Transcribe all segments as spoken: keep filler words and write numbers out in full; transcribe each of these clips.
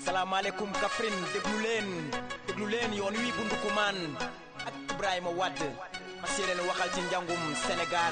salaamaaleykum Kaffrine déglu leen déglu leen yoon wi bu Ndoukoumane ak Ibrahima Wade fas yéene waxal ci njàngum Sénégal.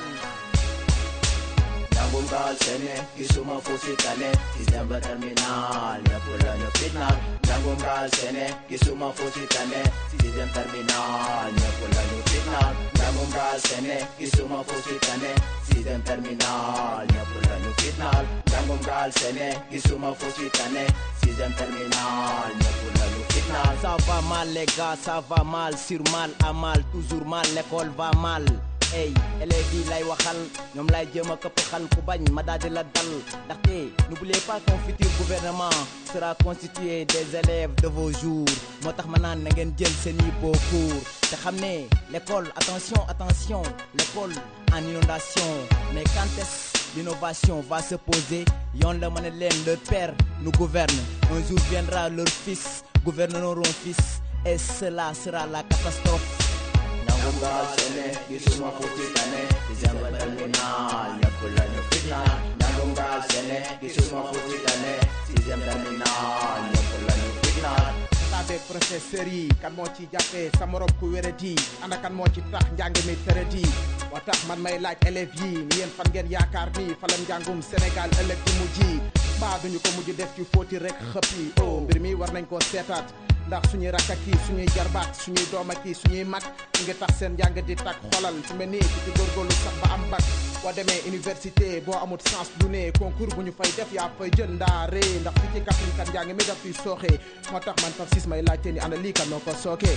Njàngum Galsen gisuma fu si tane sixième ba terminal ñëpp lañu fitnaal. Njàngum Galsen gisuma fu si tane sixième terminal ñëpp lañu fitnaal. Njàngum Galsen gisuma fu si tane sixième terminal ñëpp lañu fitnaal. Njàngum Galsen gisuma fu si tane sixième terminal ñëpp lañu fitnaal. Ça va mal les gars, ça va mal sur mal à mal toujours mal l'école va mal. Hey élèves yi lay waxal ñoom lay jéem a këpp xal ku bañ ma daal di la dal ndaxte n'oubliez pas qu'un futur gouvernement sera constitué des élèves de vos jours moo tax ma naan na ngeen jël seen i beaux cours te xam ne l'école attention attention l'école en inondation mais quand est-ce l'innovation va se poser yoon la mën a leen leur père nous gouverne un jour viendra leur fils gouverneront un fils et cela sera la catastrophe. Njàngum Galsen gisuma fu si tane sixième ba terminal ñëpp lañu fitnaal. Njàngum Galsen gisuma fu si tane sixième terminal ñëpp lañu fitnaal. Avec professeur yi kan moo ci jàppee sa morom ku wéradi ana kan moo ci tax njàng mi tëradi moo tax man may laaj élèves yi ni yéen fan ngeen yaakaar ni fa la njàngum Sénégal ëllëg di mujj mbaa duñu ko mujj def ci fóoti rek xëpp yi oh mbir mi war nañ koo seetaat ndax suñuy rakkat yi suñuy jarbaat suñuy doom ak yi suñuy mag ñu ngi tax seen njàng di tag xolal su mel nii ci góorgóorlu sax ba am bac boo demee université boo amul sens du ne concours bu ñu fay def yaa fay jël ndaare ndax fi ci Kaffrine kat njàng mi daf fiy sooxee moo tax man faf sis may laajte ni ana lii kan noo ko sookee.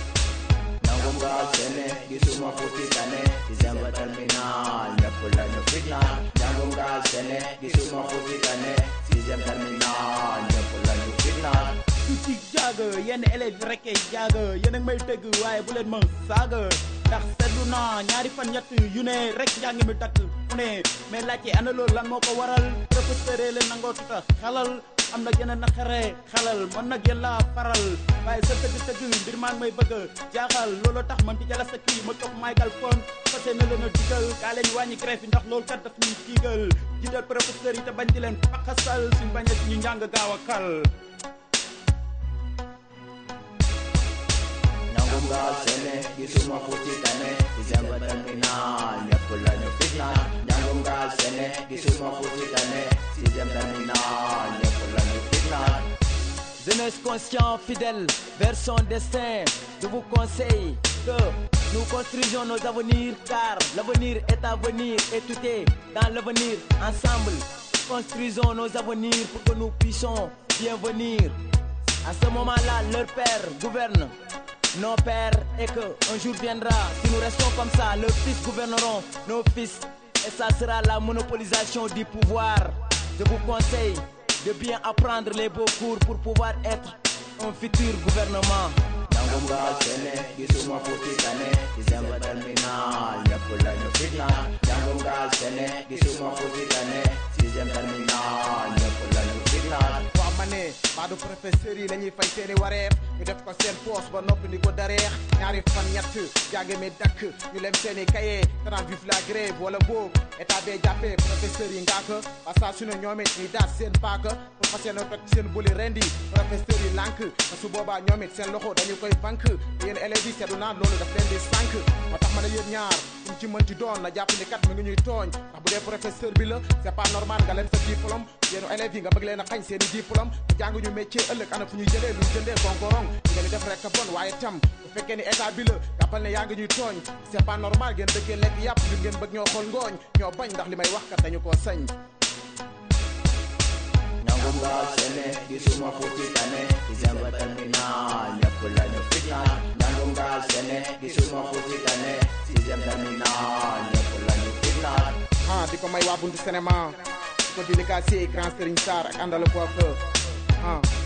Njàngum Galsen gisuma fu si tane sixième ba terminal ñëpp lañu fitnaal. Njàngum Galsen gisuma fu si tane sixième terminal ñëpp lañu fitnaal. ci jaaga yenn élèves yi rekkee jaaga yéen a ngi may dégg waaye bu leen ma saaga ndax seetlu naa ñaari fan ñett yu ne rek njàng mi dakk mu ne mais laajte ana loolu lan moo ko waral professeur leen nangoo tuta xalal am na yeneen na xere xalal man nag yéen laa faral waaye sa tëgg-tëgg mbir maa ngi may bëgg jaaxal looloo tax man di jala sa kii ma toog Michael Fone fase na leen a digal kaa leen wàññi grève yi ndax loolu kat daf ñuy digal jiital professeur yi te bañ di leen pakasal suñ bañee suñu njàng gaaw a kal. Njàngum Galsen gisuma fu si tane sixième ba terminal ñëpp lañu fitnaal. Njàngum Galsen gisuma fu si tane sixième terminal ñëpp lañu fitnaal. Jeunesse conscient, fidèle vers son destin, je vous conseille que nous construisons nos avenirs car l'avenir est à venir et tout est dans l'avenir. Ensemble, construisons nos avenirs pour que nous puissions bien venir. À ce moment-là, leur père gouverne nos pères et que un jour viendra, si nous restons comme ça, leurs fils gouverneront nos fils et ça sera la monopolisation du pouvoir. Je vous conseille de bien apprendre les beaux cours pour pouvoir être un futur gouvernement. Njàngum Galsen gisuma fu si tane sixième ba terminal ñëpp lañu fitnaal. Njàngum Galsen gisuma fu si tane sixième terminal ñëpp lañu fitnaal. waaw ma ne maa du professeur yi la ñuy fay seeni wareef ñu def ko seen poos ba noppi ni ko dareex ñaari fan ñett jàng mi dakk ñu lem seeni kaye trente vive la grève wala boobu état bee jàppee professeur yi ngaa ko parce que su ne ñoom it ñuy daas seen paaka pour fas yéene toj seen buli rendi professeur yi lànk te su boobaa ñoom it seen loxo dañu koy bank yéen élèves yi seetlu naan loolu daf leen di sànk moo tax ma ne yéen ñaar fu mu ci mënti doon na jàpp ni kat mi ngi ñuy tooñ ndax bu dee professeur bi la c'est pas normal nga leen sa diplôme yéen élèves yi nga bëgg leen a xañ seen i diplôme te jàng ñu métier ëllëg ana fu ñuy jëlee luñ jëndee konkorong ñu ngeen di def rek bon waaye tam bu fekkee ni état bi la jàppal ne yaa ngi ñuy tooñ c'est pas normal ngeen dëkkee lekk yàpp ñun ngeen bëgg ñoo xool ngooñ ñoo bañ ndax li may wax kat dañu koo sañ. Njàngum Galsen gisuma fu si tane sixième ba terminal ñëpp lañu fitnaal. Njàngum Galsen gisuma fu si tane sixième terminal ñëpp lañu fitnaal. ah di ko may waa buntu cinéma di ko dédicacé grand Serigne Sarr ak àndal coiffeur ah